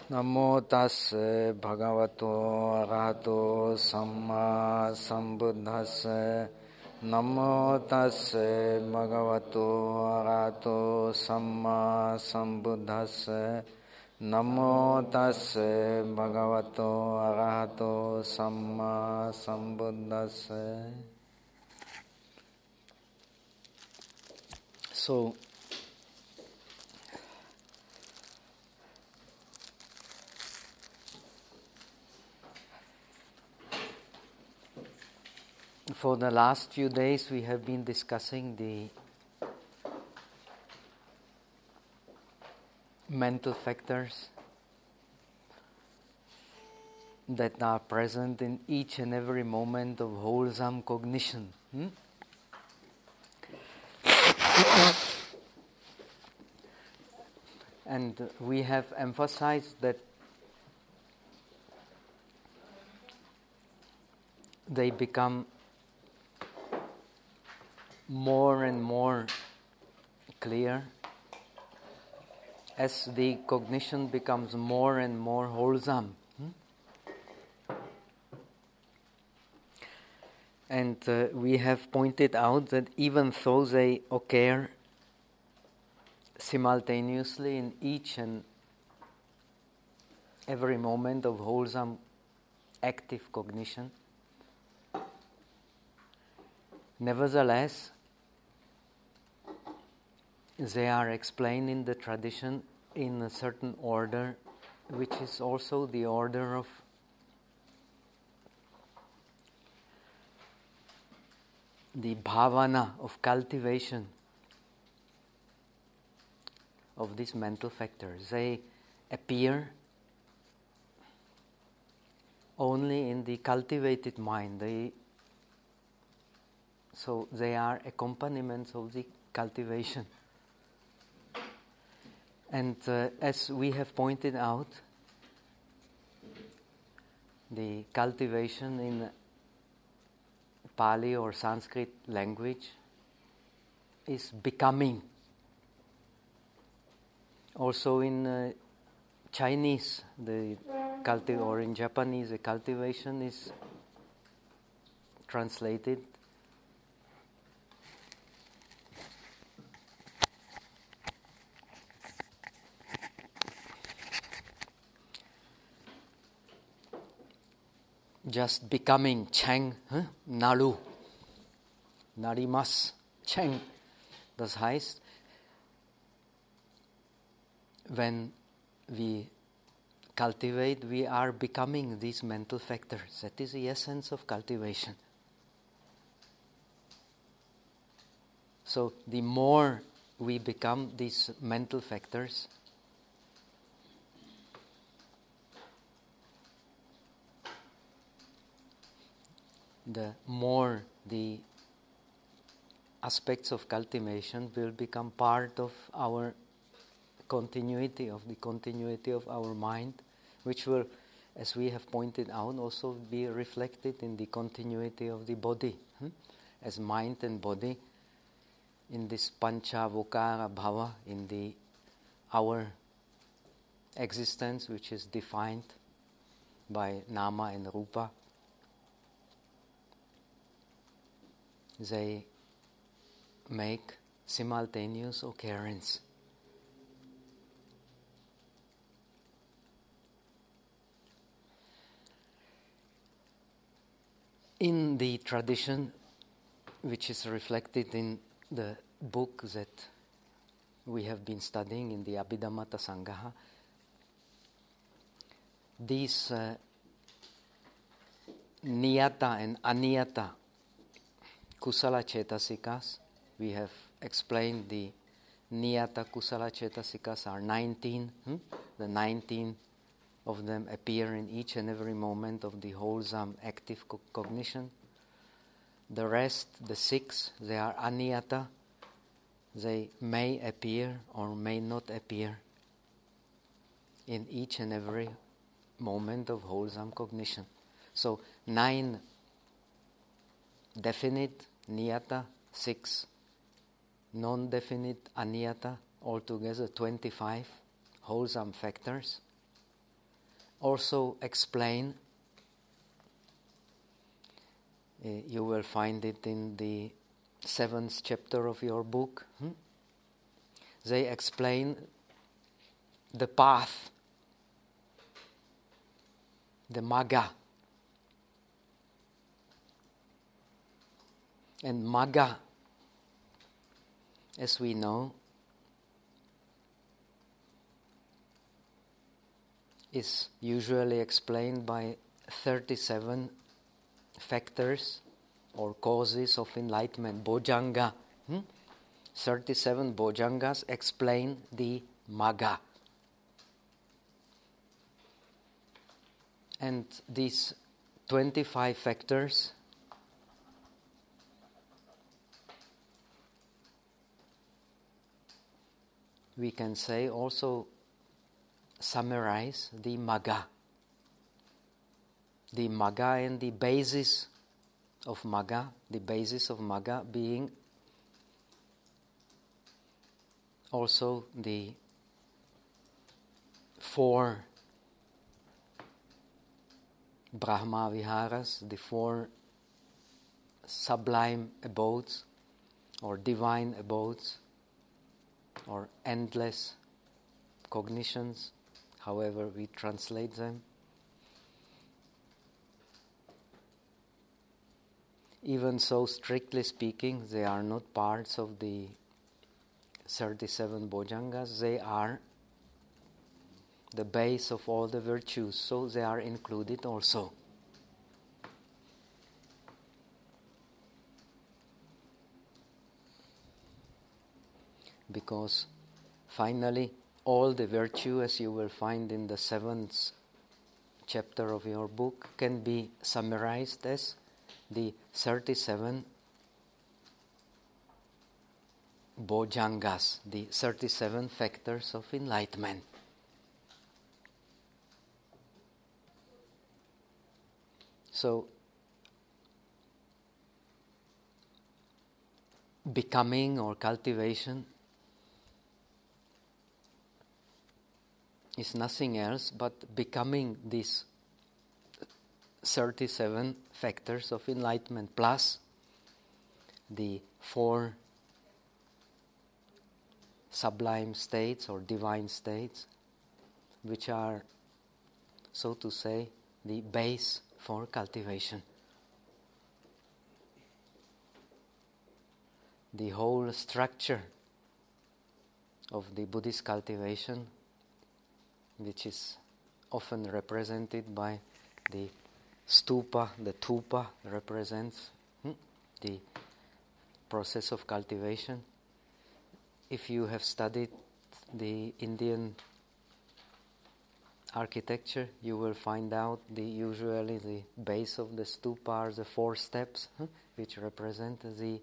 Namo tassa bhagavato arahato samma sambuddhassa. Namo tassa bhagavato arahato samma sambuddhassa. Namo tassa bhagavato arahato samma sambuddhassa. So, for the last few days we have been discussing the mental factors that are present in each and every moment of wholesome cognition. And we have emphasized that they become more and more clear as the cognition becomes more and more wholesome. And we have pointed out that even though they occur simultaneously in each and every moment of wholesome active cognition, nevertheless, they are explained in the tradition in a certain order, which is also the order of the bhavana, of cultivation of these mental factors. They appear only in the cultivated mind. So they are accompaniments of the cultivation. And as we have pointed out, the cultivation in Pali or Sanskrit language is becoming. Also in Chinese, or in Japanese, the cultivation is translated just becoming Cheng, Naru, Narimas, Cheng. Das heißt, when we cultivate, we are becoming these mental factors. That is the essence of cultivation. So the more we become these mental factors, the more the aspects of cultivation will become part of our continuity, of the continuity of our mind, which will, as we have pointed out, also be reflected in the continuity of the body, as mind and body in this pancha vokara bhava, in our existence, which is defined by nama and rupa. They make simultaneous occurrence. In the tradition, which is reflected in the book that we have been studying in the Abhidhamata Sangaha, these niyata and aniyata kusala cetasikas, we have explained the niyata kusala cetasikas are 19. The 19 of them appear in each and every moment of the wholesome active cognition. The rest, the 6, they are aniyata. They may appear or may not appear in each and every moment of wholesome cognition. So 9 definite niyata, 6 non-definite aniyata, altogether 25 wholesome factors. also explain, you will find it in the 7th chapter of your book. They explain the path, the Magga. And Magga, as we know, is usually explained by 37 factors or causes of enlightenment, Bojjhanga. 37 Bojjhangas explain the Magga. And these 25 factors we can say also summarize the Magga. The Magga and the basis of Magga, the basis of Magga being also the 4 Brahma Viharas, the 4 sublime abodes or divine abodes or endless cognitions, however we translate them. Even so, strictly speaking, they are not parts of the 37 Bojjhangas. They are the base of all the virtues, so they are included also. Because finally, all the virtue, as you will find in the 7th chapter of your book, can be summarized as the 37 Bojjhangas, the 37 factors of enlightenment. So, becoming or cultivation is nothing else but becoming these 37 factors of enlightenment plus the 4 sublime states or divine states, which are, so to say, the base for cultivation. The whole structure of the Buddhist cultivation, which is often represented by the stupa, the thupa represents the process of cultivation. If you have studied the Indian architecture, you will find out usually the base of the stupa are the 4 steps, which represent the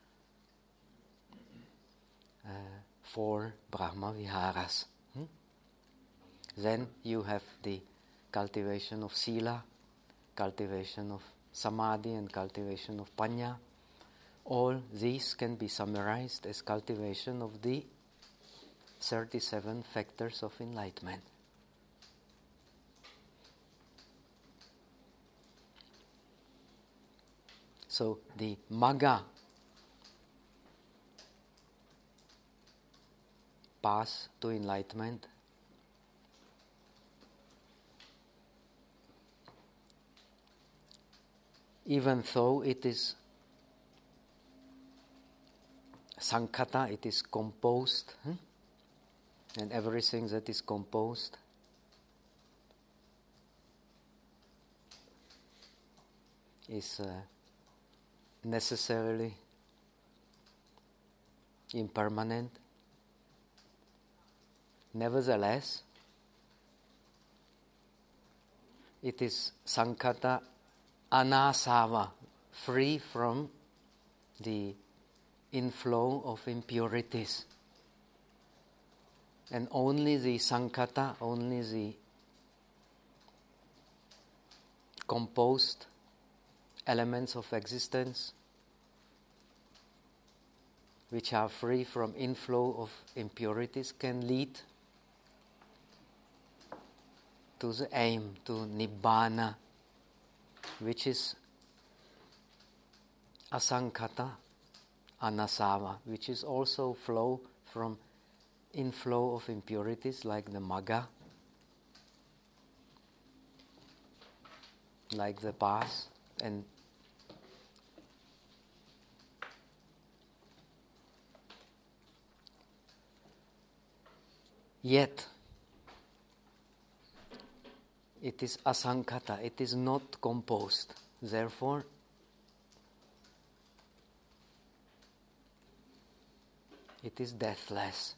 4 Brahma Viharas. Then you have the cultivation of Sila, cultivation of Samadhi, and cultivation of Panya. All these can be summarized as cultivation of the 37 factors of enlightenment. So the Magga, path to enlightenment, even though it is Sankhata, it is composed, and everything that is composed is necessarily impermanent. Nevertheless, it is Sankhata anasava, free from the inflow of impurities. And only the Sankhata, only the composed elements of existence which are free from inflow of impurities can lead to the aim, to Nibbana, which is asankhata, anasava, which is also flow from inflow of impurities like the magga, like the path, and yet it is asankhata, it is not composed. Therefore, it is deathless.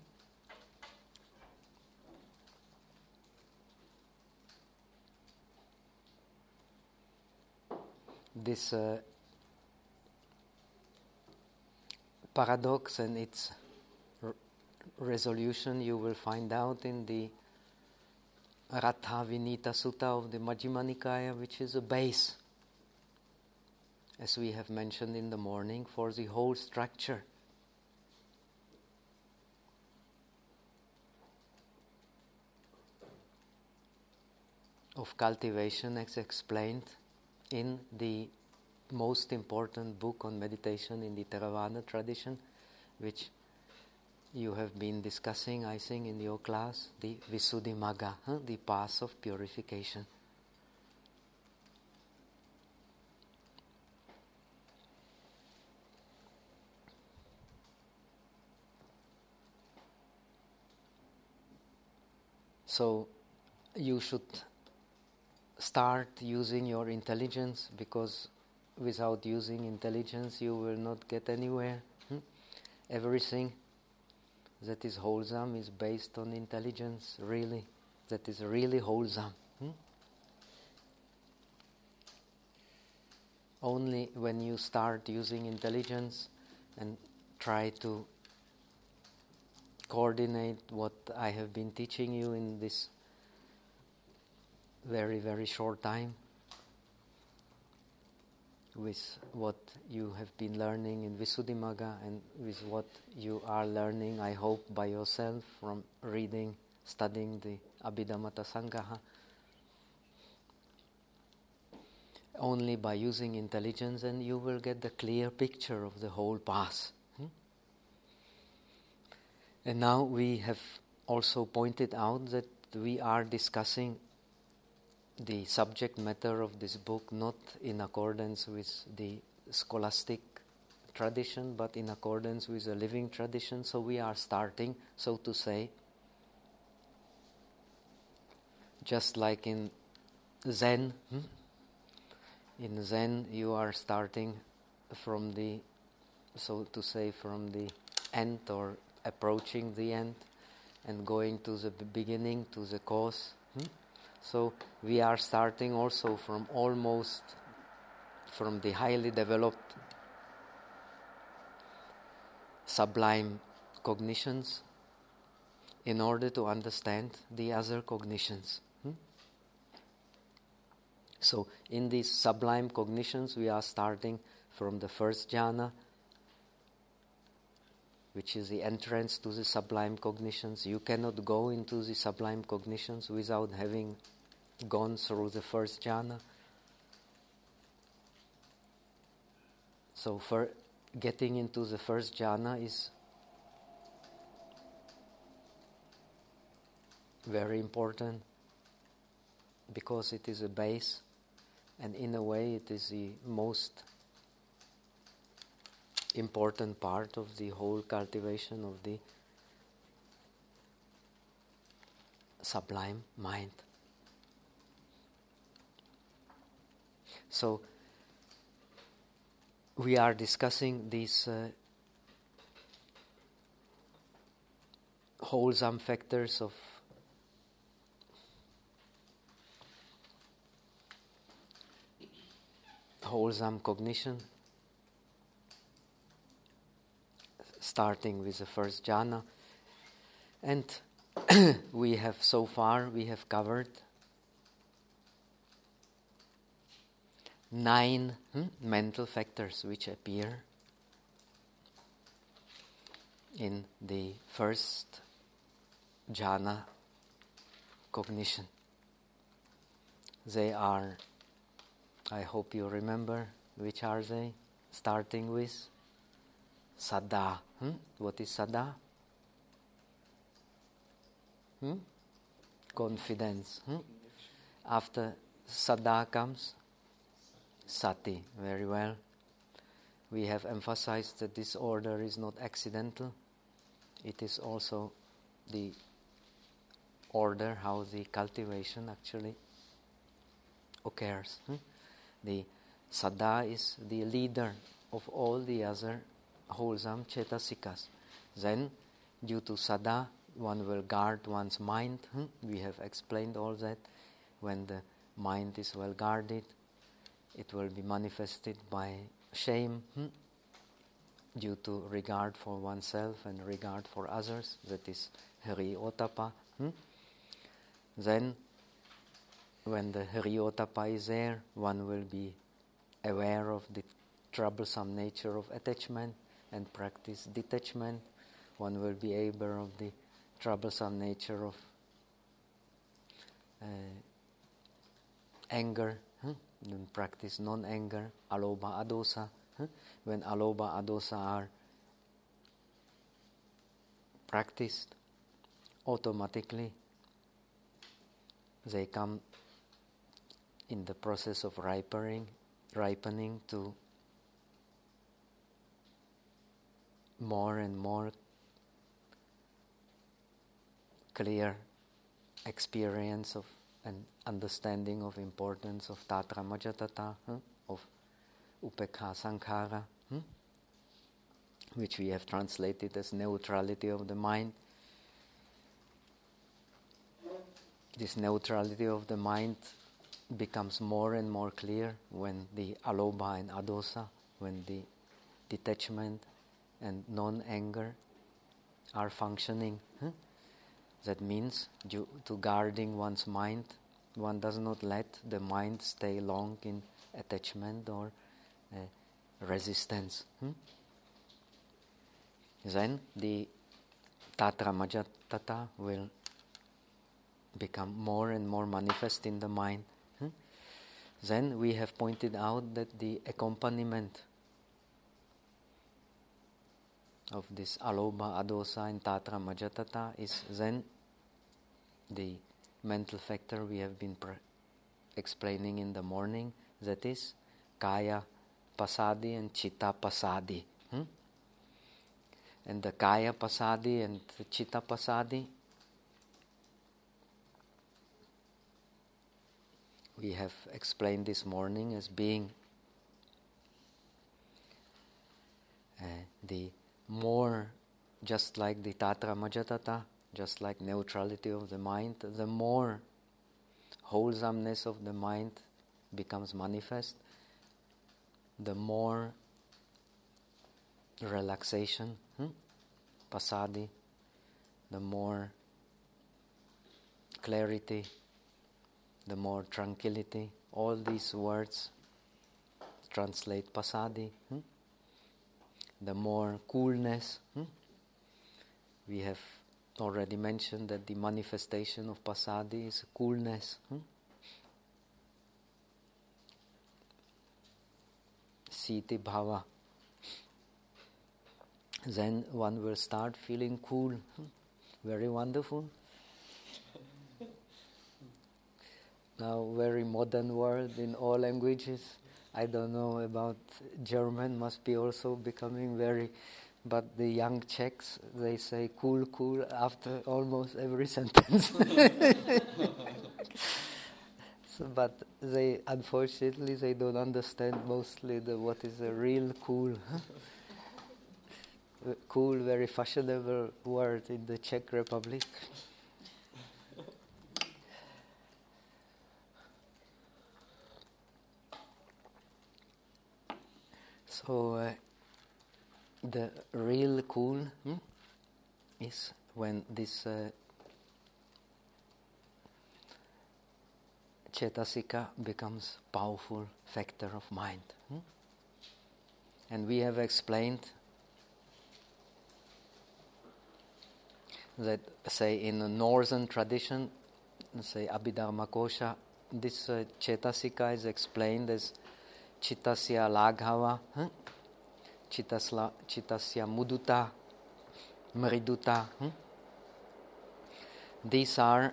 This paradox and its resolution you will find out in the Ratha Vinita Sutta of the Majjhima Nikaya, which is a base, as we have mentioned in the morning, for the whole structure of cultivation, as explained in the most important book on meditation in the Theravada tradition, which you have been discussing, I think, in your class, the Visuddhimagga, the path of purification. So, you should start using your intelligence, because without using intelligence you will not get anywhere. Everything that is wholesome is based on intelligence, really. That is really wholesome. Only when you start using intelligence and try to coordinate what I have been teaching you in this very, very short time with what you have been learning in Visuddhimagga and with what you are learning, I hope, by yourself from reading, studying the Abhidhamma Sangaha. Only by using intelligence, and you will get the clear picture of the whole path. And now we have also pointed out that we are discussing the subject matter of this book not in accordance with the scholastic tradition, but in accordance with the living tradition. So we are starting, so to say, just like in Zen. In Zen you are starting from the, so to say, from the end, or approaching the end and going to the beginning, to the cause. So we are starting also from the highly developed sublime cognitions in order to understand the other cognitions. So in these sublime cognitions we are starting from the first jhana, which is the entrance to the sublime cognitions. You cannot go into the sublime cognitions without having gone through the first jhana. So for getting into the first jhana is very important, because it is a base, and in a way it is the most important part of the whole cultivation of the sublime mind. So we are discussing these wholesome factors of wholesome cognition, starting with the first jhana. And we have covered 9 mental factors which appear in the first jhana cognition. They are, I hope you remember, which are they? Starting with Saddha. What is Saddha? Confidence. After Saddha comes Sati. Very well. We have emphasized that this order is not accidental. It is also the order how the cultivation actually occurs. The Saddha is the leader of all the other wholesome cetasikas. Then, due to Saddha, one will guard one's mind. We have explained all that. When the mind is well guarded, it will be manifested by shame, due to regard for oneself and regard for others. That is Hriotapa. Then, when the Hriotapa is there, one will be aware of the troublesome nature of attachment and practice detachment. One will be aware of the troublesome nature of anger, and practice non-anger, alobha, adosa. When alobha, adosa are practiced, automatically they come in the process of ripening to more and more clear experience of and understanding of importance of Tatra Majjhatthata, of Upekha Sankhara, which we have translated as neutrality of the mind. This neutrality of the mind becomes more and more clear when the alobha and adosa, when the detachment and non-anger are functioning. That means, due to guarding one's mind, one does not let the mind stay long in attachment or resistance. Then the Tatra Majjhatthata will become more and more manifest in the mind. Then we have pointed out that the accompaniment of this alobha, adosa and Tatra Majjhatthata is then the mental factor we have been explaining in the morning, that is kaya pasadi and chitta pasadi. And the kaya pasadi and the chitta pasadi, we have explained this morning as being the more, just like the Tatra Majjhatthata, just like neutrality of the mind, the more wholesomeness of the mind becomes manifest, the more relaxation, pasadi, the more clarity, the more tranquility. All these words translate pasadi. The more coolness. We have already mentioned that the manifestation of pasadi is coolness. Siti bhava. Then one will start feeling cool. Very wonderful. Now, very modern word in all languages. I don't know about German, must be also becoming very, but the young Czechs, they say cool, cool after almost every sentence. But they, unfortunately, they don't understand mostly what is a real cool. Cool, very fashionable word in the Czech Republic. So the real cool is when this cetasika becomes powerful factor of mind. And we have explained that, say, in a northern tradition, say Abhidharma Kosha this Chetasika is explained as Chittasya Laghava, Chittasya Muduta, Mriduta. These are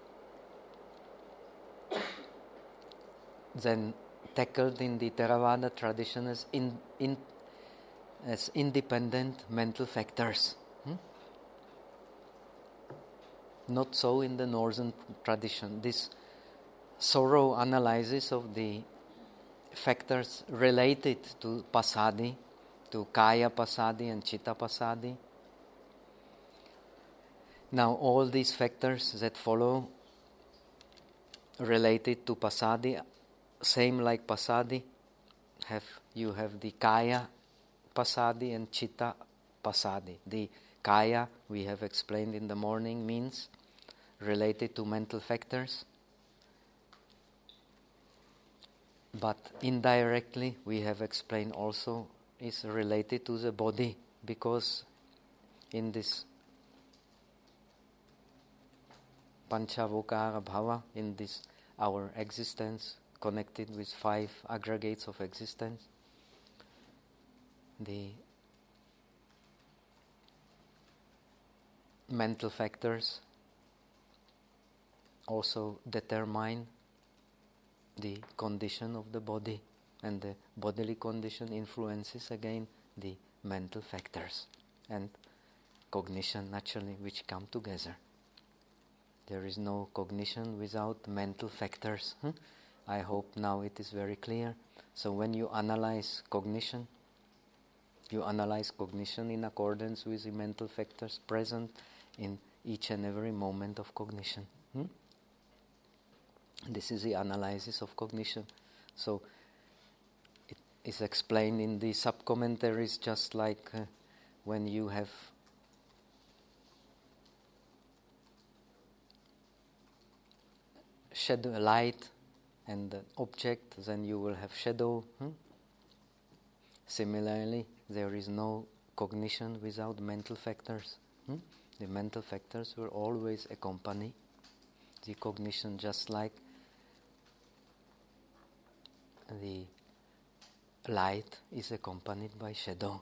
then tackled in the Theravada tradition as independent mental factors. Not so in the northern tradition. This thorough analysis of the factors related to pasadi, to kaya pasadi and chitta pasadi. Now all these factors that follow related to pasadi, same like pasadi, you have the kaya pasadi and chitta pasadi. The kaya, we have explained in the morning, means related to mental factors, but indirectly we have explained also is related to the body, because in this Panchavokara Bhava, in this our existence connected with 5 aggregates of existence, the mental factors also determine the condition of the body, and the bodily condition influences again the mental factors and cognition naturally, which come together. There is no cognition without mental factors. I hope now it is very clear. So when you analyze cognition in accordance with the mental factors present in each and every moment of cognition. This is the analysis of cognition. So it is explained in the sub-commentaries, just like when you have shadow, light and an object, then you will have shadow. Similarly, there is no cognition without mental factors. The mental factors will always accompany the cognition, just like the light is accompanied by shadow.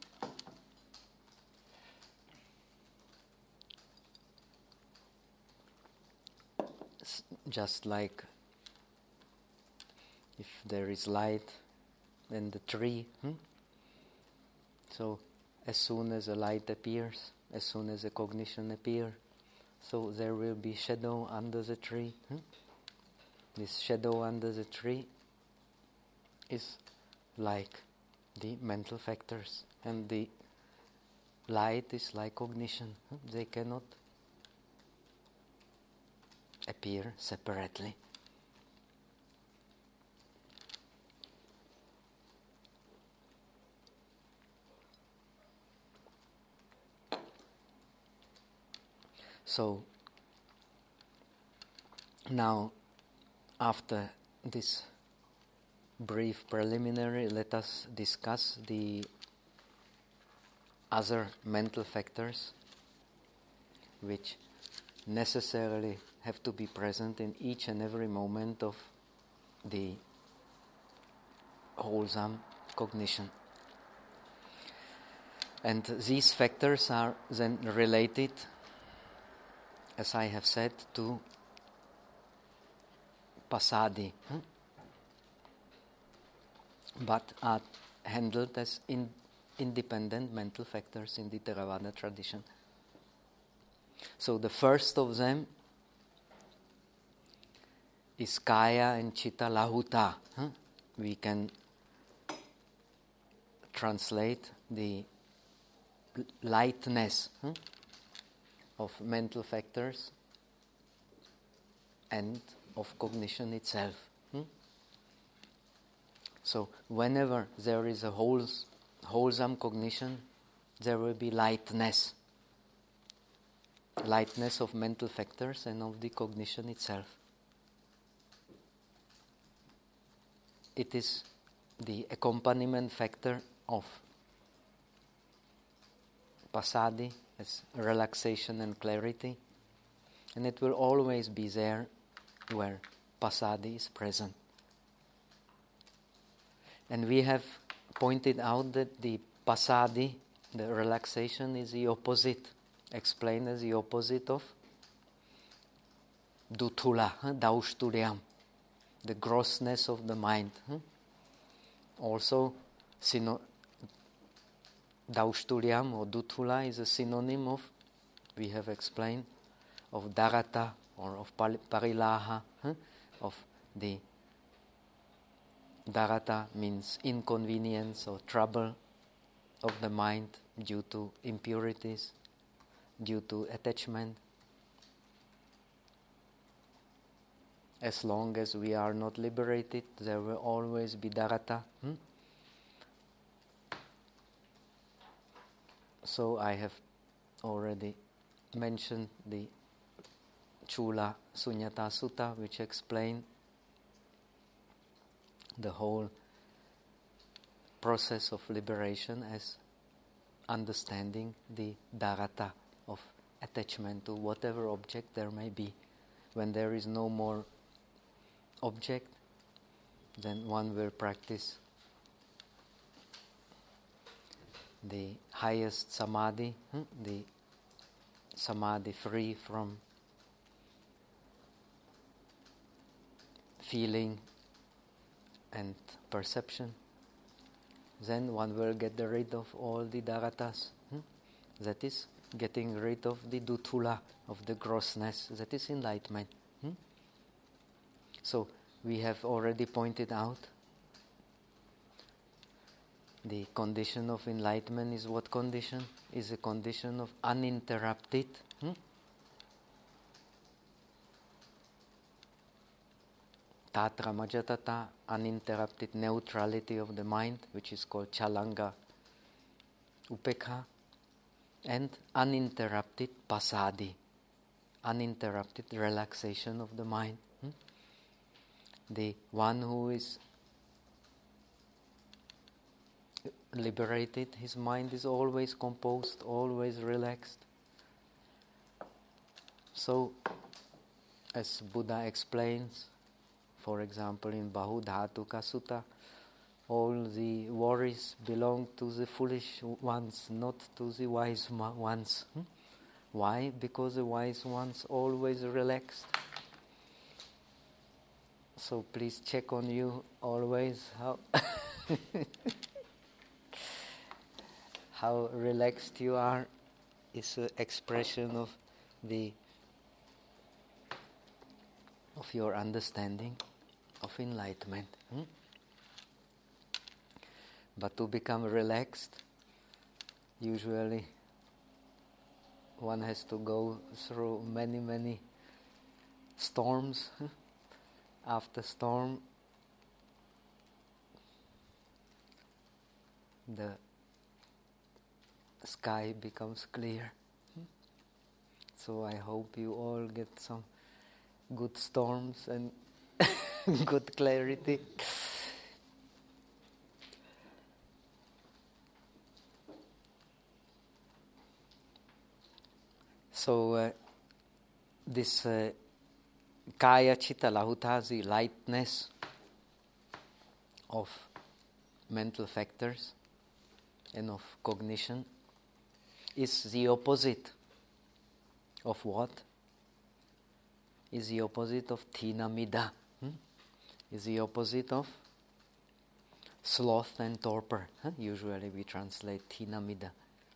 Just like if there is light, then the tree. So as soon as a light appears, as soon as a cognition appears, so there will be shadow under the tree. This shadow under the tree is like the mental factors, and the light is like cognition. They cannot appear separately. So now, after this brief preliminary, let us discuss the other mental factors which necessarily have to be present in each and every moment of the wholesome cognition. And these factors are then related, as I have said, to pasadi, but are handled as independent mental factors in the Theravada tradition. So the first of them is kaya and chitta lahuta. We can translate the lightness of mental factors and of cognition itself. So whenever there is a wholesome cognition, there will be lightness of mental factors and of the cognition itself. It is the accompaniment factor of pasadi, as relaxation and clarity, and it will always be there where passaddhi is present. And we have pointed out that the passaddhi, the relaxation, is the opposite, explained as the opposite of duthula, daushturyam, the grossness of the mind. Also, daushturyam or duthula is a synonym of, we have explained, of dharata or of parilaha, of the dharata means inconvenience or trouble of the mind due to impurities, due to attachment. As long as we are not liberated, there will always be dharata. So I have already mentioned the Chula Sunyata Sutta, which explain the whole process of liberation as understanding the dharata of attachment to whatever object there may be. When there is no more object, then one will practice the highest samadhi, the samadhi free from feeling and perception. Then one will get rid of all the dharatas. That is getting rid of the duthula, of the grossness. That is enlightenment. So we have already pointed out the condition of enlightenment is what condition? Is a condition of uninterrupted tatra majatata, uninterrupted neutrality of the mind, which is called chalanga upekha, and uninterrupted passaddhi, uninterrupted relaxation of the mind. The one who is liberated, his mind is always composed, always relaxed. So, as Buddha explains, for example in Bahudhatuka Sutta, all the worries belong to the foolish ones, not to the wise ones. Why? Because the wise ones always relaxed. So please check on you always how relaxed you are is an expression of your understanding of enlightenment. But to become relaxed, usually one has to go through many storms. After storm, the sky becomes clear. So I hope you all get some good storms and good clarity. So this kaya chitta lahuta, the lightness of mental factors and of cognition, is the opposite of what? Is the opposite of thina middha. Is the opposite of sloth and torpor. Usually we translate thina middha.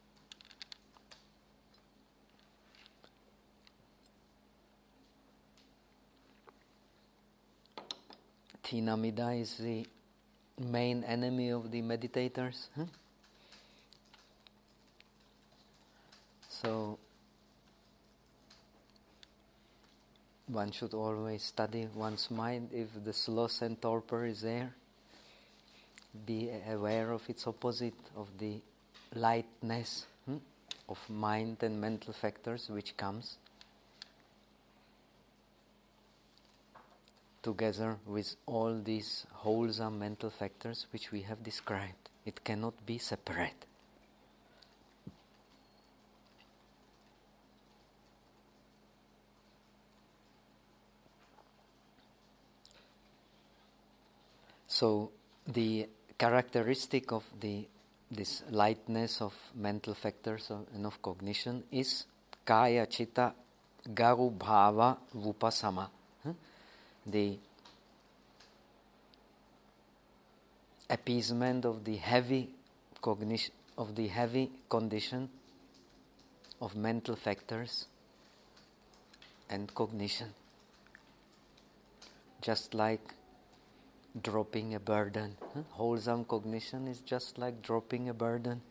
Thina middha is the main enemy of the meditators. So one should always study one's mind. If the sloth and torpor is there, be aware of its opposite, of the lightness of mind and mental factors which comes together with all these wholesome mental factors which we have described. It cannot be separate. So the characteristic of this lightness of mental factors and of cognition is kaya chitta garu bhava vupasama. The appeasement of the heavy cognition, of the heavy condition of mental factors and cognition. Just like dropping a burden. Wholesome cognition is just like dropping a burden.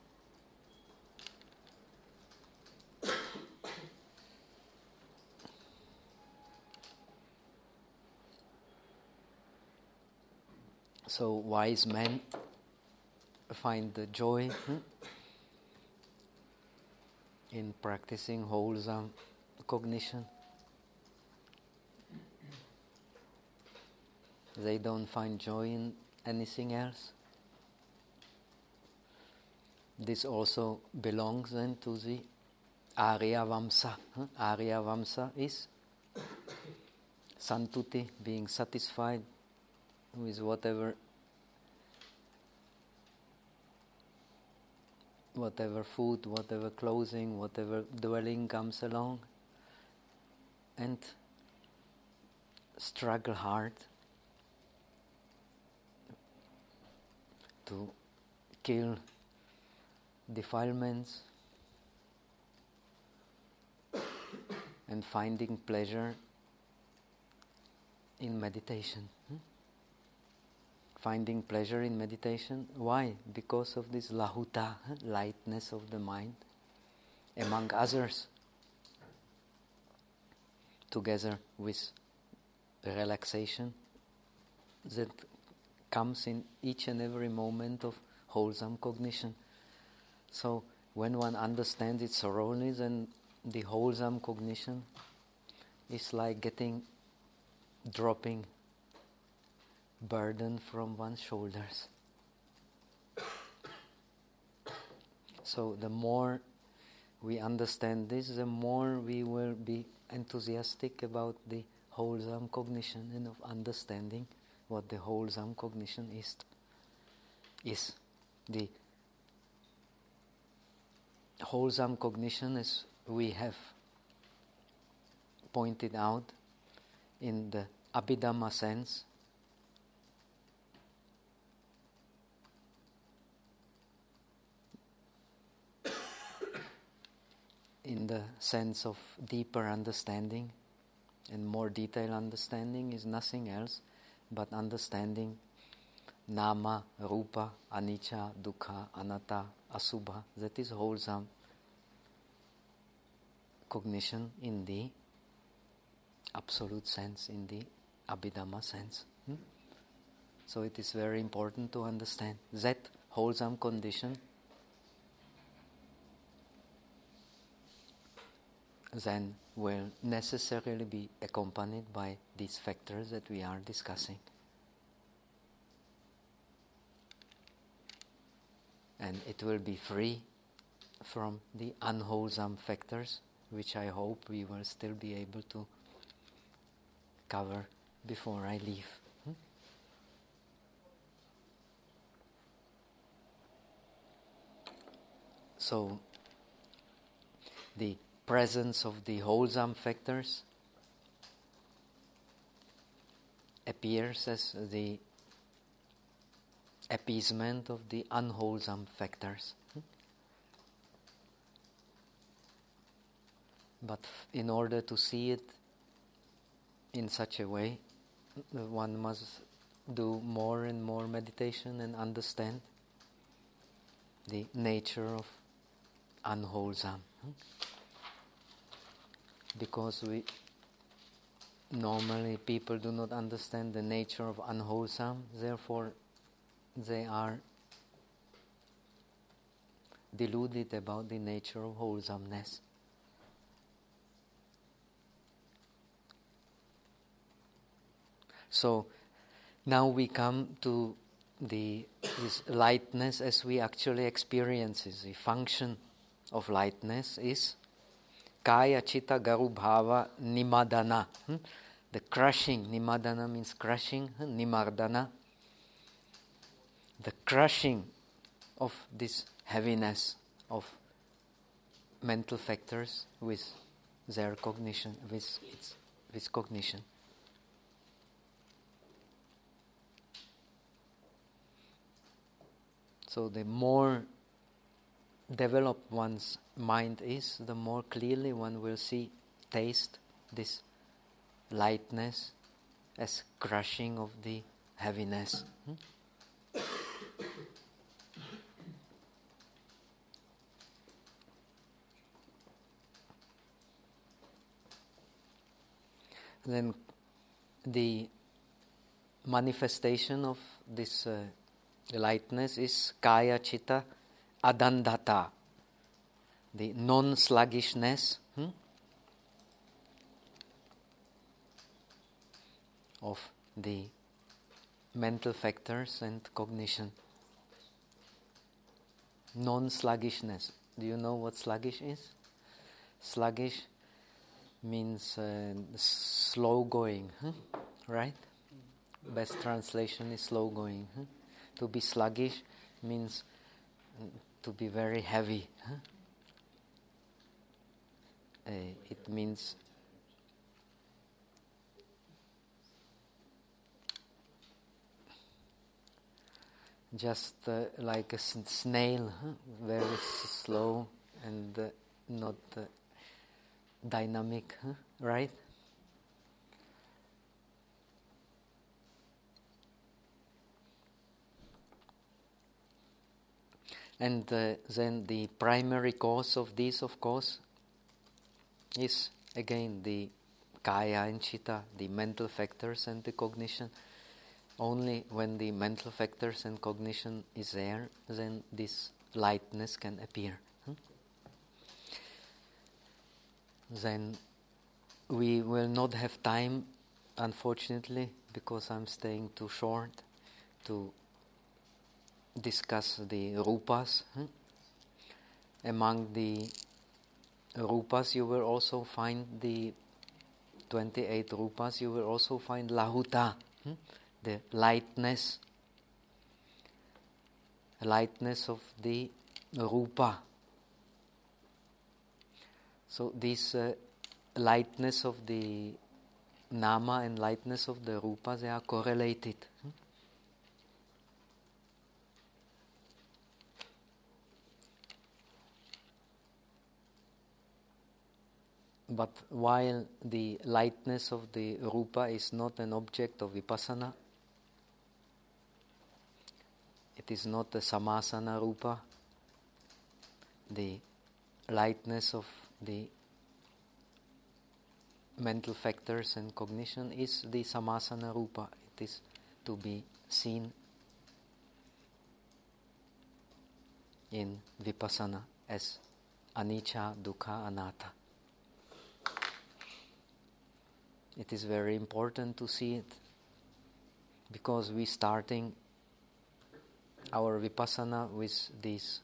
So wise men find the joy in practicing wholesome cognition. They don't find joy in anything else. This also belongs then to the Arya Vamsa. Arya Vamsa is santuti, being satisfied with whatever food, whatever clothing, whatever dwelling comes along, and struggle hard to kill defilements and finding pleasure in meditation. Finding pleasure in meditation. Why? Because of this lahuta, lightness of the mind, among others, together with relaxation that comes in each and every moment of wholesome cognition. So when one understands its thoroughness, then the wholesome cognition is like dropping burden from one's shoulders. So the more we understand this, the more we will be enthusiastic about the wholesome cognition and of understanding what the wholesome cognition is. The wholesome cognition, as we have pointed out in the Abhidhamma sense, in the sense of deeper understanding and more detailed understanding, is nothing else but understanding nama, rupa, anicca, dukkha, anatta, asubha. That is wholesome cognition in the absolute sense, in the Abhidhamma sense. So it is very important to understand that wholesome condition then will necessarily be accompanied by these factors that we are discussing. And it will be free from the unwholesome factors, which I hope we will still be able to cover before I leave. So, the presence of the wholesome factors appears as the appeasement of the unwholesome factors. But in order to see it in such a way, one must do more and more meditation and understand the nature of unwholesome. Because normally people do not understand the nature of unwholesome, therefore they are deluded about the nature of wholesomeness. So now we come to this lightness as we actually experience it. The function of lightness is kaya chitta garu bhava nimadana. The crushing, nimadana means crushing, nimardana the crushing of this heaviness of mental factors with their cognition, with cognition. So the more developed one's mind is, the more clearly one will taste this lightness as crushing of the heaviness. Then the manifestation of this lightness is kaya chitta adandhata, the non-sluggishness of the mental factors and cognition. Non-sluggishness. Do you know what sluggish is? Sluggish means slow going, right? Best translation is slow going. To be sluggish means to be very heavy. It means just like a snail, very slow and not dynamic, right? And then the primary cause of this, of course, is again the kaya and chitta, the mental factors and the cognition. Only when the mental factors and cognition is there, then this lightness can appear. Then we will not have time, unfortunately, because I'm staying too short, to discuss the rupas. Among the rupas you will also find the 28 rupas, you will also find lahuta, the lightness of the rupa. So this lightness of the nama and lightness of the rupa, they are correlated. But while the lightness of the rupa is not an object of vipassana, it is not a samasana rupa, the lightness of the mental factors and cognition is the samasana rupa. It is to be seen in vipassana as anicca, dukkha, anatta. It is very important to see it, because we starting our vipassana with these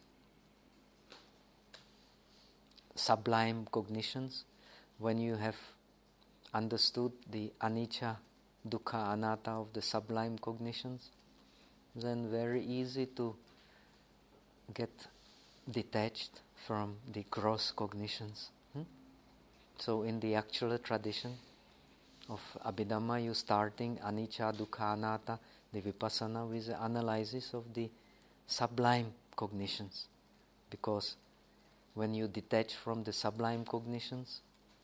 sublime cognitions. When you have understood the anicca, dukkha, anatta of the sublime cognitions, then very easy to get detached from the gross cognitions. So in the actual tradition of Abhidhamma, you starting anicca, dukkha, anatta, the vipassana with the analysis of the sublime cognitions. Because when you detach from the sublime cognitions,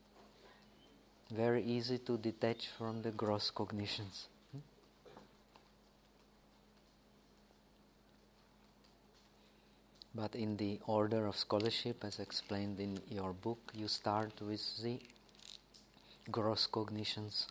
very easy to detach from the gross cognitions. But in the order of scholarship, as explained in your book, you start with the gross cognitions.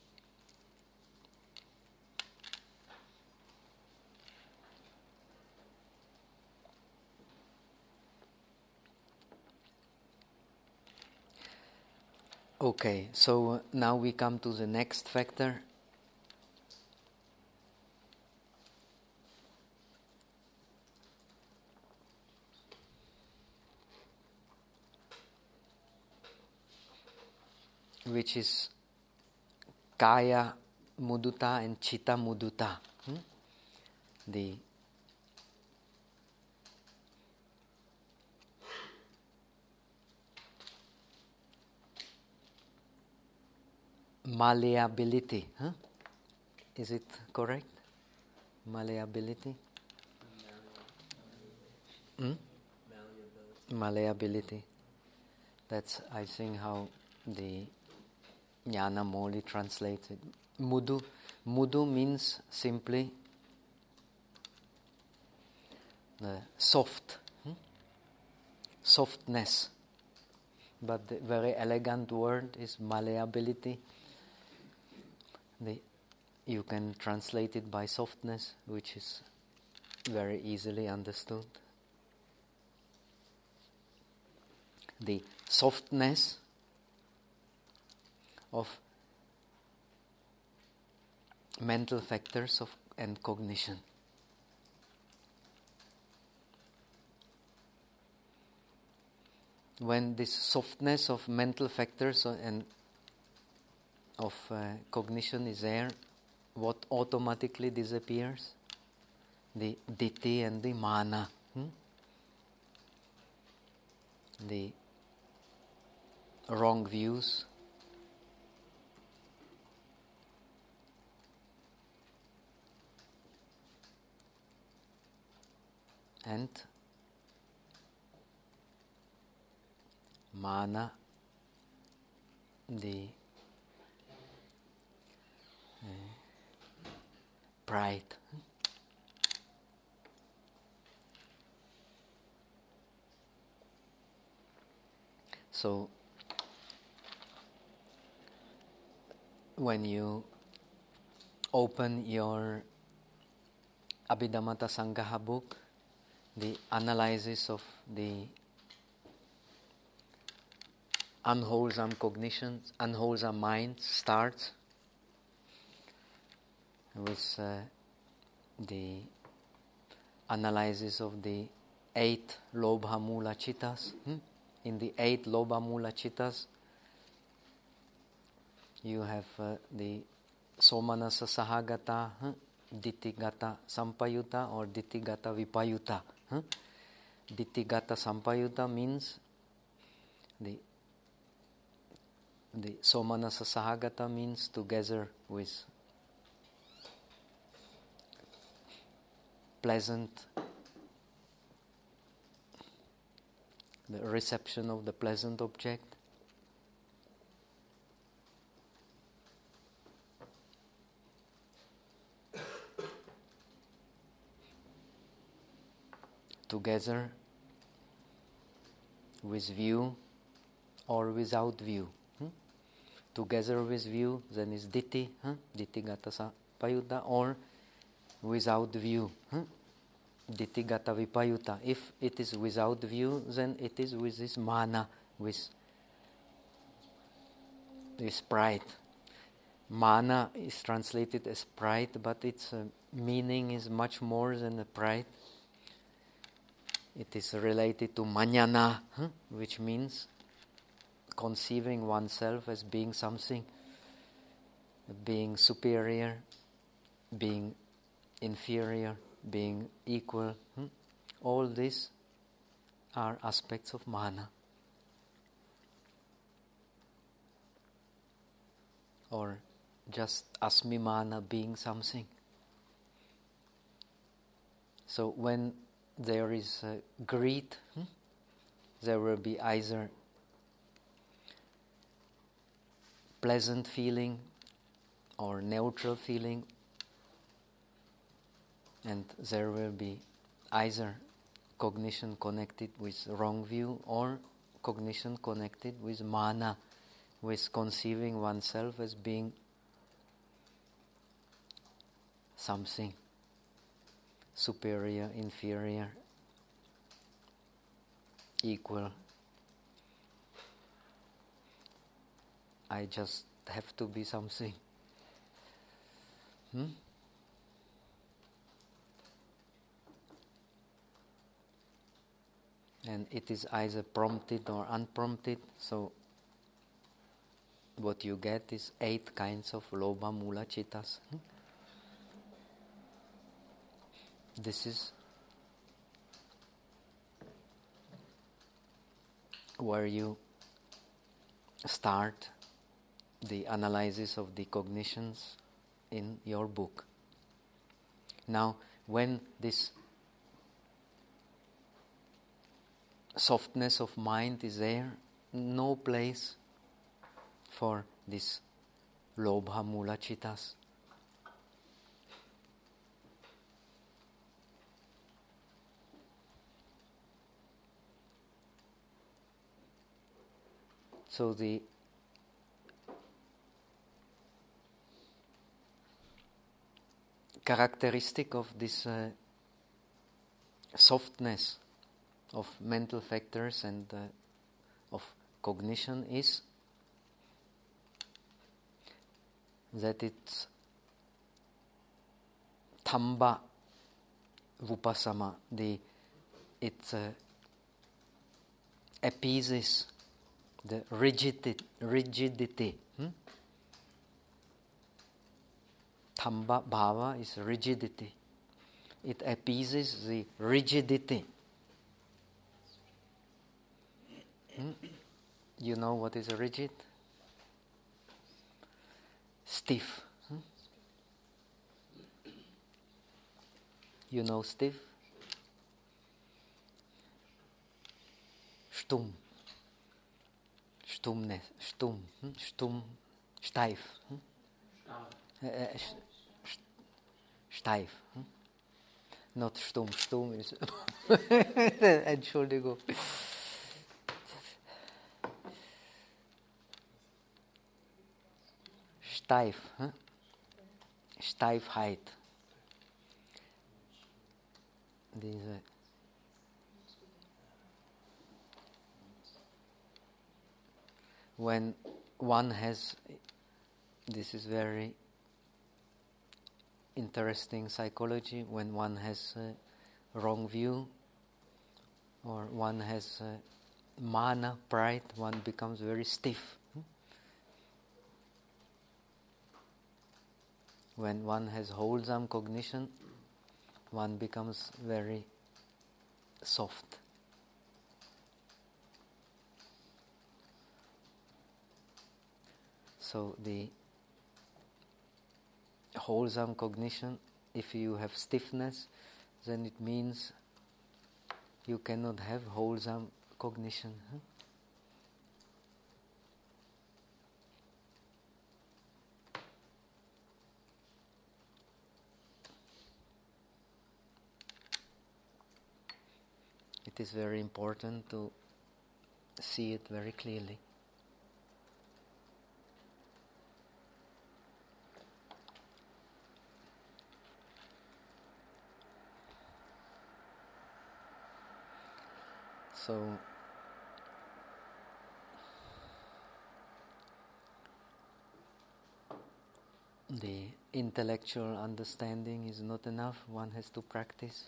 Okay, so now we come to the next factor. Which is kaya mudita and chitta mudita. The malleability. Huh? Is it correct? Malleability? Malleability. That's, I think, how the Jnana Moli translates it. Mudu. Mudu means simply the soft, softness. But the very elegant word is malleability. You can translate it by softness, which is very easily understood. The softness of mental factors and cognition. When this softness of mental factors and of cognition is there, what automatically disappears? The ditthi and the mana. The wrong views. And mana, the pride. So, when you open your Abhidhamma Sangaha book, the analysis of the unwholesome cognitions, unwholesome mind starts with the analysis of the 8 Lobha Mula Chittas. In the 8 Lobha Mula Chittas, you have the Somanasa Sahagata, Ditthigata Sampayuta or Ditthigata Vipayuta. Ditthigata Sampayuta means the Somanasa Sahagata means together with pleasant, the reception of the pleasant object. Together with view or without view. Together with view, then is Ditthi, Ditthigata Sampayuta, or without view, Ditthigata Vipayuta. If it is without view, then it is with this mana, with this pride. Mana is translated as pride, but its meaning is much more than a pride. It is related to manana, which means conceiving oneself as being something, being superior, being inferior, being equal. All these are aspects of mana. Or just asmimana, being something. So when there is greed, there will be either pleasant feeling or neutral feeling, and there will be either cognition connected with wrong view or cognition connected with mana, with conceiving oneself as being something superior, inferior, equal. I just have to be something. And it is either prompted or unprompted, so what you get is 8 kinds of Lobha Mula Chittas. This is where you start the analysis of the cognitions in your book. Now, when this softness of mind is there, no place for this lobha mula chitas. So the characteristic of this softness of mental factors and of cognition is that it's thamba vupasama, it appeases the rigidity. Thamba bhava is rigidity. It appeases the rigidity. You know what is rigid? Stiff. You know stiff? Stumm. Stummness. Stumm. Stumm. Steif. Steif. Not stumm. Stumm is... Entschuldigung. Steif. Steifheit. Diese when one has, this is very interesting psychology, when one has a wrong view or one has mana, pride, one becomes very stiff. When one has wholesome cognition, one becomes very soft. So the wholesome cognition, if you have stiffness, then it means you cannot have wholesome cognition. It is very important to see it very clearly. So, the intellectual understanding is not enough, one has to practice.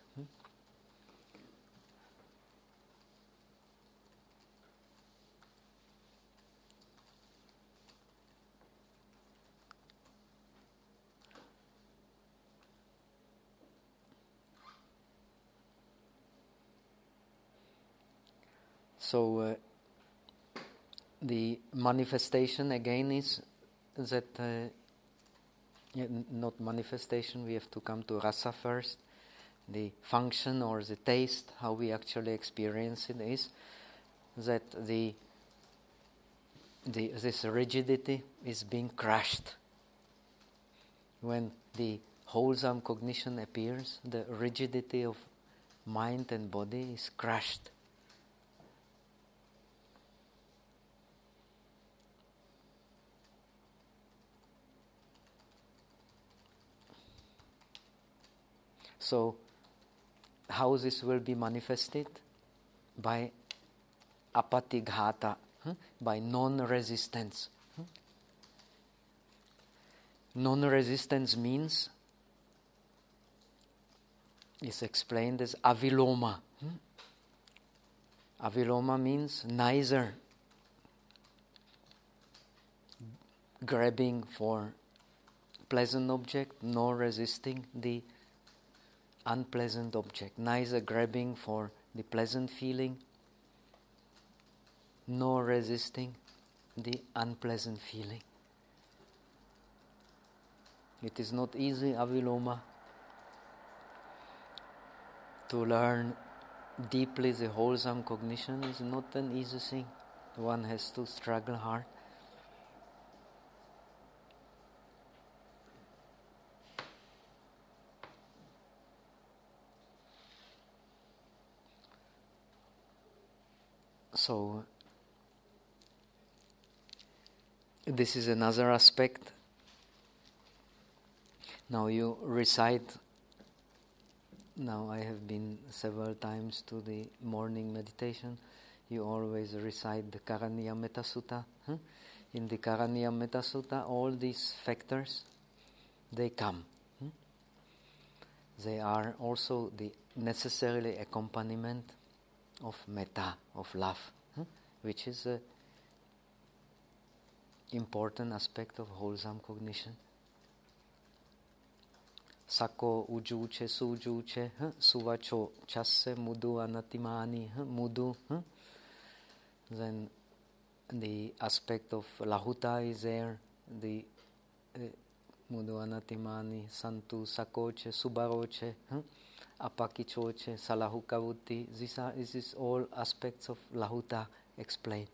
So the manifestation again is that, not manifestation, we have to come to rasa first. The function or the taste, how we actually experience it, is that this rigidity is being crushed. When the wholesome cognition appears, the rigidity of mind and body is crushed. So, how this will be manifested? By apatighata, by non-resistance. Non-resistance means, is explained as aviloma. Aviloma means neither grabbing for pleasant object nor resisting the unpleasant object, neither grabbing for the pleasant feeling nor resisting the unpleasant feeling. It is not easy, aviloma, to learn deeply the wholesome cognition is not an easy thing. One has to struggle hard. So, this is another aspect. Now you recite, now I have been several times to the morning meditation, you always recite the Karaniya Sutta. In the Karaniya Sutta, all these factors, they come. They are also the necessarily accompaniment of metta, of love, which is an important aspect of wholesome cognition. Sako ujuche sujuche suvacho chasse mudu anatimani mudu. Then the aspect of lahuta is there, the mudu anatimani santu sakoche subaroche apakichoche salahukavuti. This is all aspects of lahuta explained.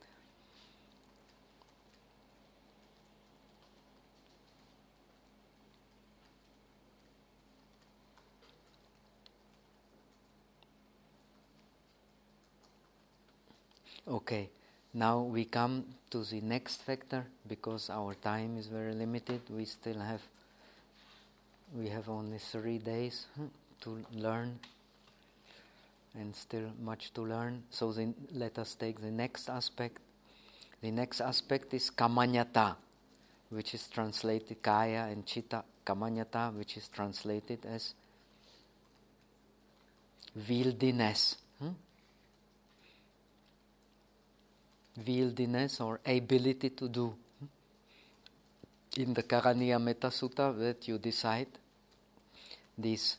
Okay, now we come to the next factor, because our time is very limited. We have only 3 days to learn, and still much to learn. So let us take the next aspect. The next aspect is kamanyata, which is translated kaya and chitta. Kamanyata, which is translated as wieldiness. Wieldiness or ability to do. In the Karaniya Metta Sutta, that you decide these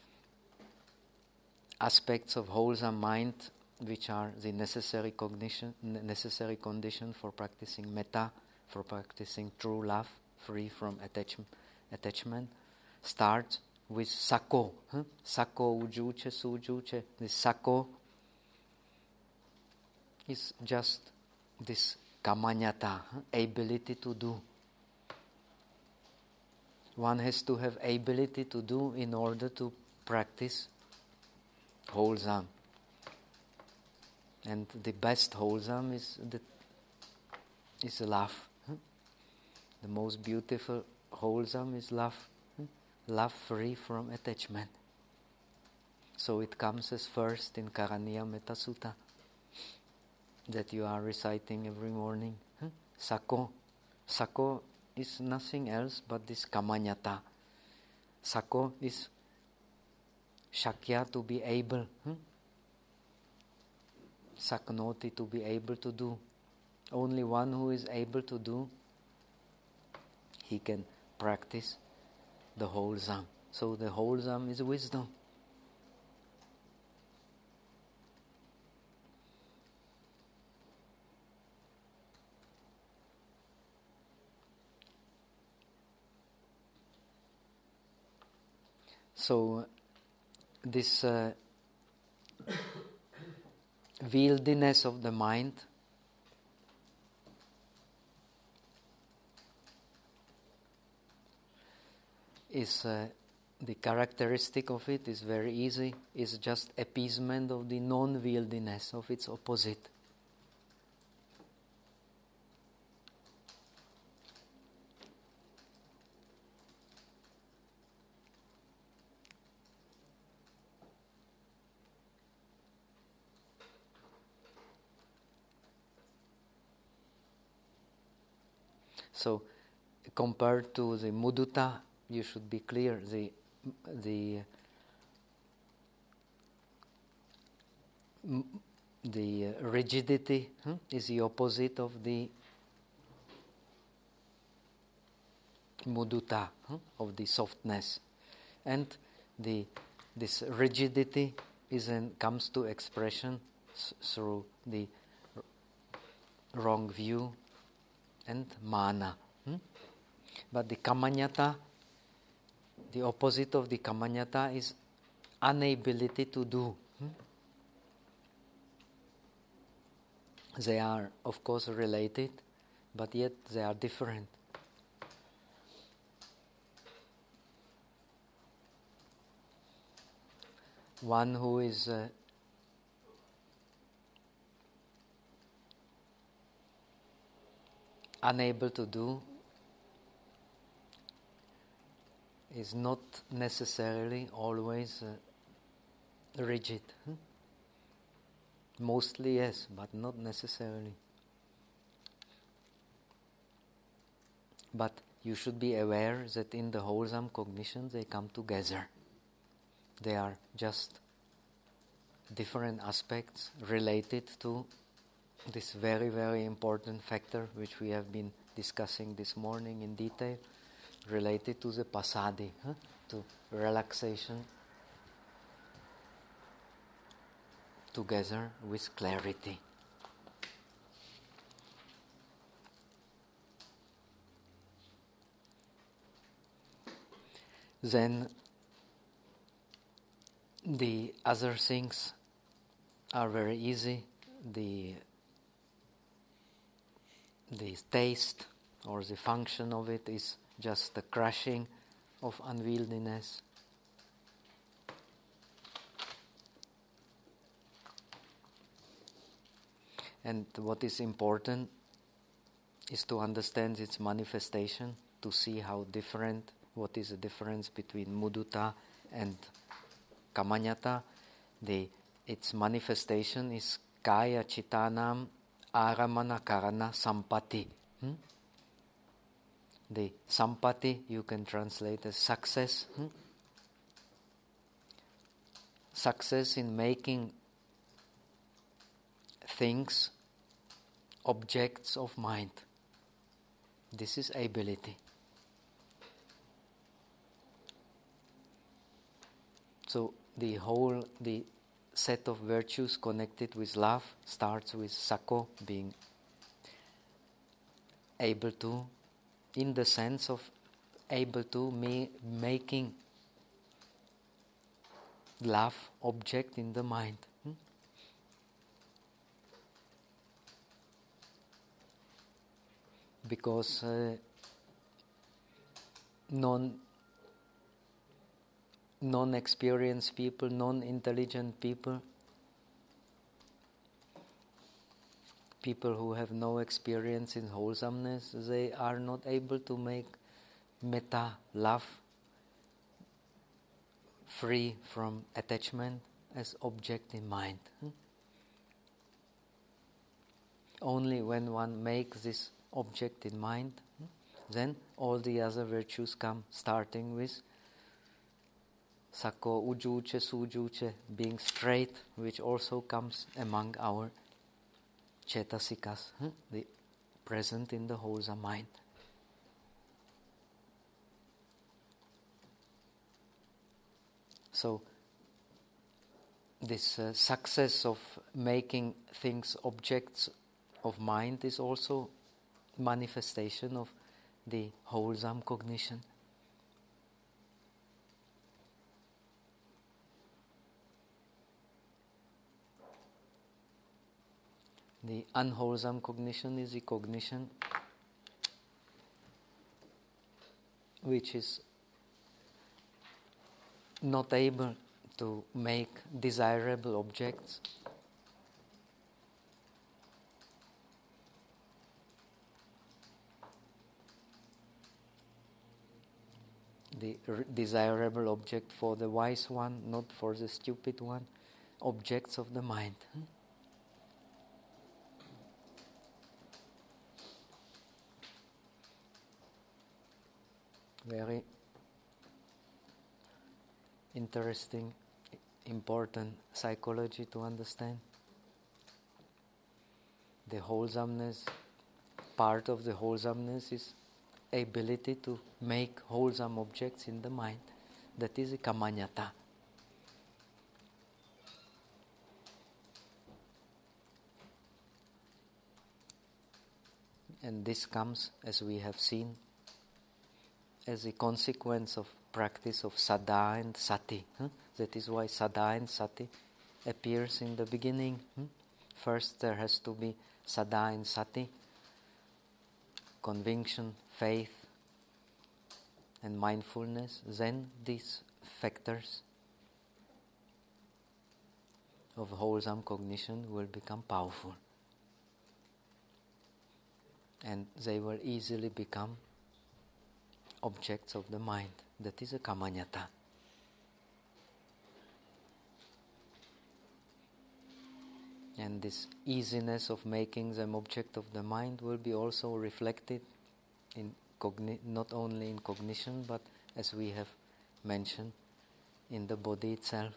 aspects of wholesome mind, which are the necessary condition for practicing metta, for practicing true love, free from attachment, starts with sako. Sako ujuche sujuche. This sako is just this kamanyata, ability to do. One has to have ability to do in order to practice wholesome. And the best wholesome is love. The most beautiful wholesome is love. Love free from attachment. So it comes as first in Karaniya Metta Sutta, that you are reciting every morning. Sako. Sako is nothing else but this kamanyata. Sako is shakya, to be able. Saknoti, to be able to do. Only one who is able to do, he can practice the wholesome. So the wholesome is wisdom. So this wieldiness of the mind is the characteristic of it is very easy. It's just appeasement of the non-wieldiness of its opposite. So, compared to the mudita, you should be clear. The rigidity is the opposite of the mudita, of the softness, and this rigidity comes to expression through the wrong view and mana. But the kamanyata The opposite of the kamanyata is inability to do. They are, of course, related, but yet they are different. One who is unable to do is not necessarily always rigid. Mostly yes, but not necessarily. But you should be aware that in the wholesome cognition they come together. They are just different aspects related to this very, very important factor which we have been discussing this morning in detail, related to the passaddhi, to relaxation together with clarity. Then the other things are very easy. The taste or the function of it is just the crushing of unwieldiness. And what is important is to understand its manifestation, to see how different, what is the difference between mudita and kamanyata. Its manifestation is kaya chitanam aramana karana sampati. The sampati you can translate as success. Success in making things objects of mind. This is ability. So the set of virtues connected with love starts with sako, being able to, in the sense of able to making love object in the mind. Because non-experienced people, non-intelligent people who have no experience in wholesomeness, they are not able to make metta, love, free from attachment as object in mind. Only when one makes this object in mind, then all the other virtues come, starting with sako, ujuche, sujuche, being straight, which also comes among our cetasikas, the present in the wholesome mind. So this success of making things objects of mind is also manifestation of the wholesome cognition. The unwholesome cognition is the cognition which is not able to make desirable objects. The desirable object for the wise one, not for the stupid one, objects of the mind. Very interesting, important psychology to understand. The wholesomeness, part of the wholesomeness is ability to make wholesome objects in the mind. That is the kamanyata. And this comes, as we have seen, as a consequence of practice of Saddha and Sati. That is why Saddha and Sati appears in the beginning. First there has to be Saddha and Sati, conviction, faith, and mindfulness. Then these factors of wholesome cognition will become powerful. And they will easily become objects of the mind. That is a kamanyata. And this easiness of making them object of the mind will be also reflected in not only in cognition, but as we have mentioned, in the body itself.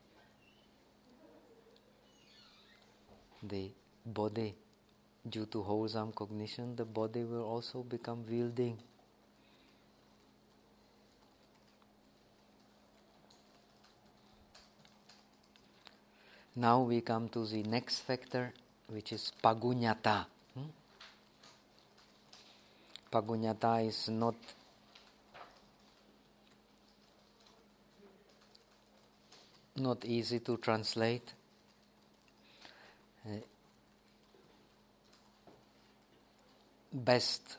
The body, due to wholesome cognition, the body will also become wielding. Now we come to the next factor, which is pagunyata. Pagunyata is not easy to translate. Best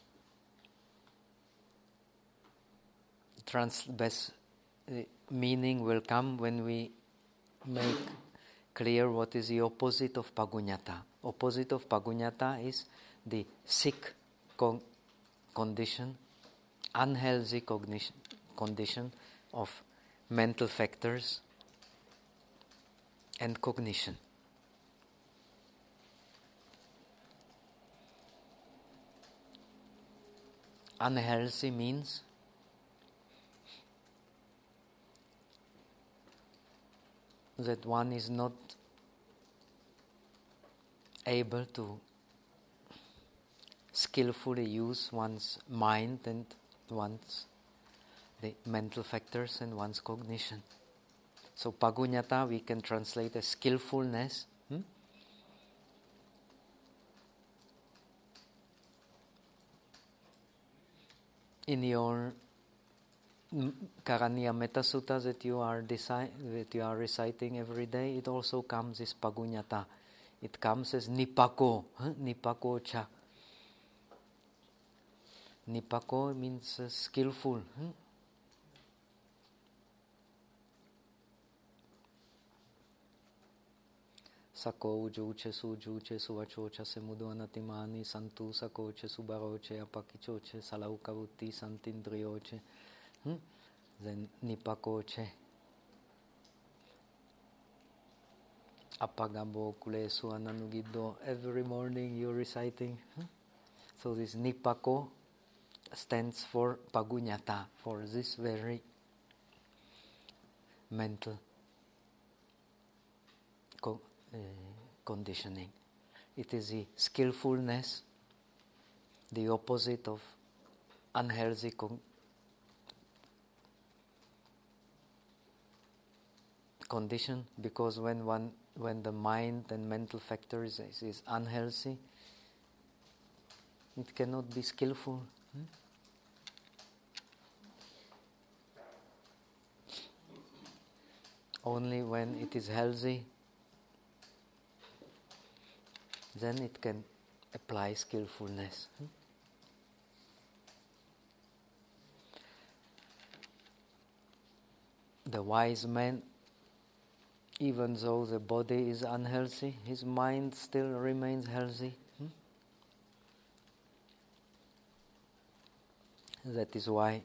meaning will come when we make clear what is the opposite of pagunyata. Opposite of pagunyata is the sick condition, unhealthy condition of mental factors and cognition. Unhealthy means that one is not able to skillfully use one's mind and the mental factors and one's cognition. So pagunyata we can translate as skillfulness. In your Karaniya Metta Sutta that you are reciting every day, it also comes as pagunyata. It comes as nipako, nipako cha. Nipako means skillful. Sako ujuche sujuche suvachocha semuduanatimani santu sakoche subaroche apakichoche salaukavuti santindrioche. Then nipakoche apagabo kulesu ananugido. Every morning you're reciting. So this nipako stands for pagunyata, for this very mental conditioning. It is the skillfulness, the opposite of unhealthy condition, because when the mind and mental factor is unhealthy, it cannot be skillful. Only when it is healthy, then it can apply skillfulness. The wise man, even though the body is unhealthy, his mind still remains healthy. That is why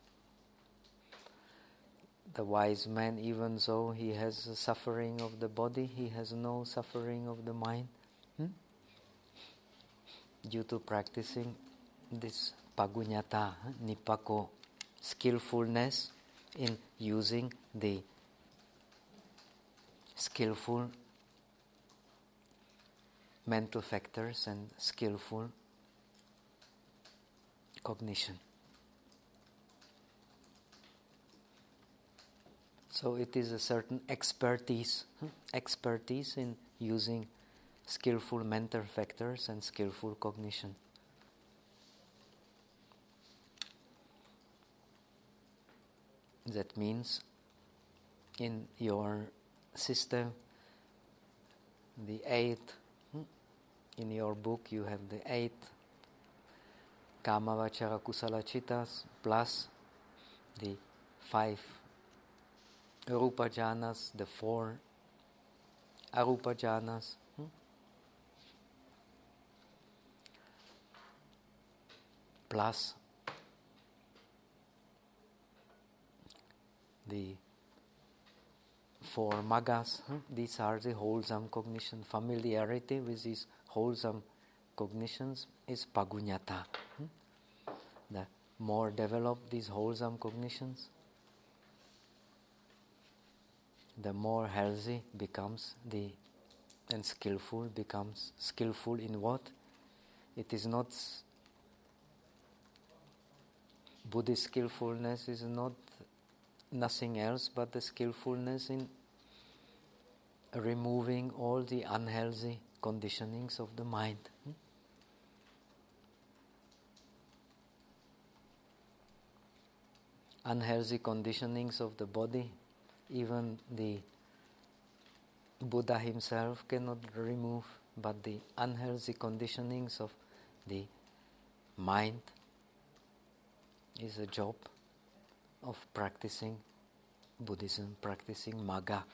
the wise man, even though he has the suffering of the body, he has no suffering of the mind. Due to practicing this pagunyata, nipako, skillfulness in using the skillful mental factors and skillful cognition. So it is a certain expertise in using skillful mental factors and skillful cognition. That means in your system, the 8, in your book you have the 8 Kama Vachara Kusala Chittas plus the 5 Rupa Jhanas, the 4 Arupa Jhanas, plus the 4 Maggas. These are the wholesome cognition. Familiarity with these wholesome cognitions is Pagunyata. The more developed these wholesome cognitions, the more healthy becomes and skillful becomes. Skillful in what? It is not Buddhist skillfulness is not nothing else but the skillfulness in removing all the unhealthy conditionings of the mind. Unhealthy conditionings of the body, even the Buddha himself cannot remove, but the unhealthy conditionings of the mind is a job of practicing Buddhism, practicing Magga.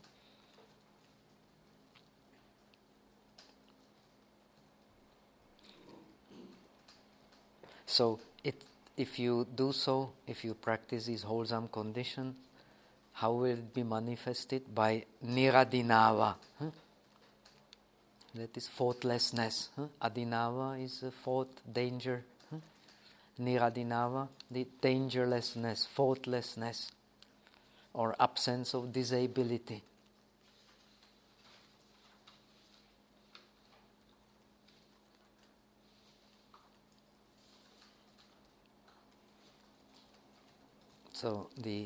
So if you do so, if you practice this wholesome condition, how will it be manifested? By Niradinava. That is faultlessness. Adinava is a fault, danger. Niradinava, the dangerlessness, faultlessness, or absence of disability. So the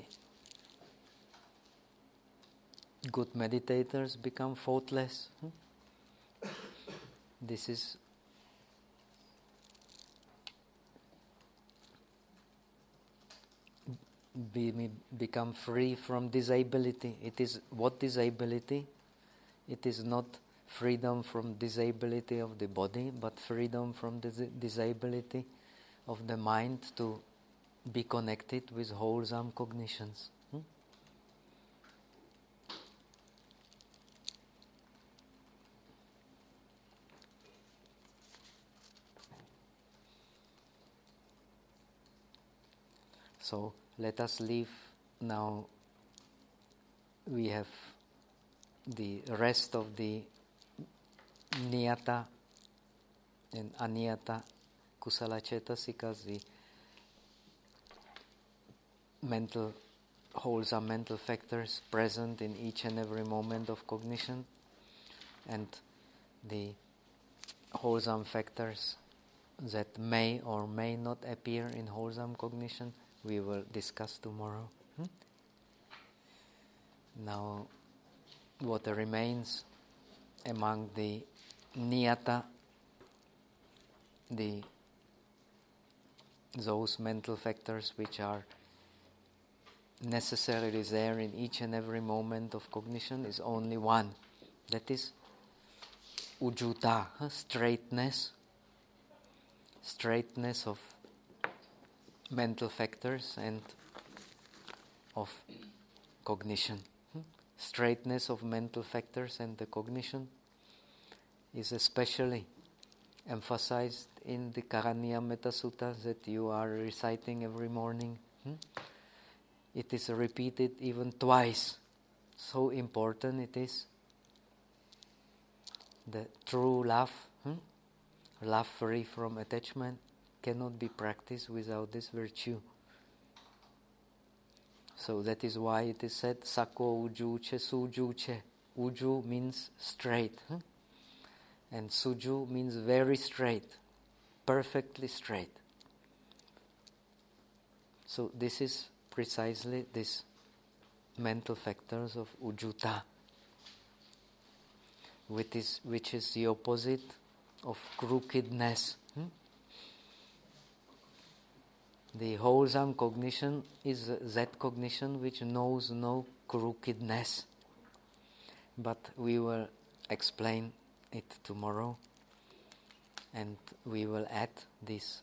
good meditators become faultless. This is become free from disability. It is what disability? It is not freedom from disability of the body, but freedom from the disability of the mind to be connected with wholesome cognitions. So let us leave now. We have the rest of the Niyata and Aniyata Kusala Cetasikas, the wholesome mental factors present in each and every moment of cognition, and the wholesome factors that may or may not appear in wholesome cognition, we will discuss tomorrow. Now, what remains among the Niyata, those mental factors which are necessarily there in each and every moment of cognition, is only one. That is Ujjuta, straightness of mental factors and of cognition. Straightness of mental factors and the cognition is especially emphasized in the Karaniyammetta Sutta that you are reciting every morning. It is repeated even twice. So important it is. The true love, love free from attachment, cannot be practiced without this virtue. So that is why it is said, Sako uju che suju che. Uju means straight. And suju means very straight, perfectly straight. So this is precisely this mental factors of ujjuta, which is the opposite of crookedness. The wholesome cognition is that cognition which knows no crookedness. But we will explain it tomorrow, and we will add these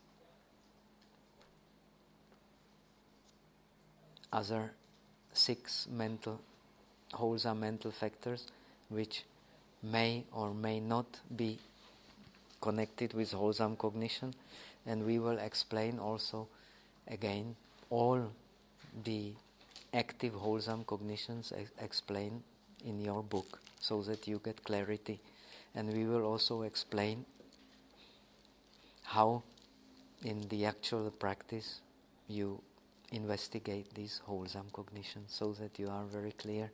other 6 wholesome mental factors which may or may not be connected with wholesome cognition, and we will explain also again all the active wholesome cognitions explained in your book, so that you get clarity. And we will also explain how in the actual practice you investigate these wholesome cognitions, so that you are very clear.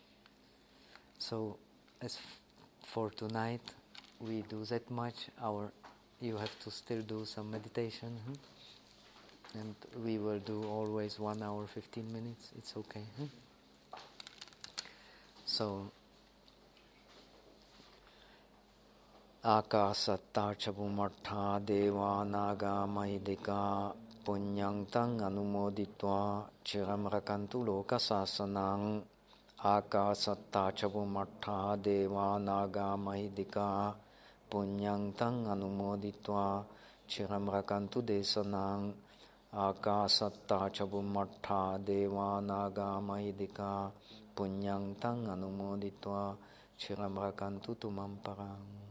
So as for tonight, we do that much. You have to still do some meditation, and we will do always 1 hour 15 minutes. It's okay. So Akasatta Chabumartha Deva Naga Mahidika Punyang Tang Anumoditva Chiram Rakantu Loka Sasanang. Akasatta Chabumartha Deva Naga Mahidika Punyang Tang Anumoditva Chiram Rakantu Desanang. Akasatta Chabumartha Deva Naga Mahidika Punyang Tang Anumoditva Chiram Rakantu Tumam Parang.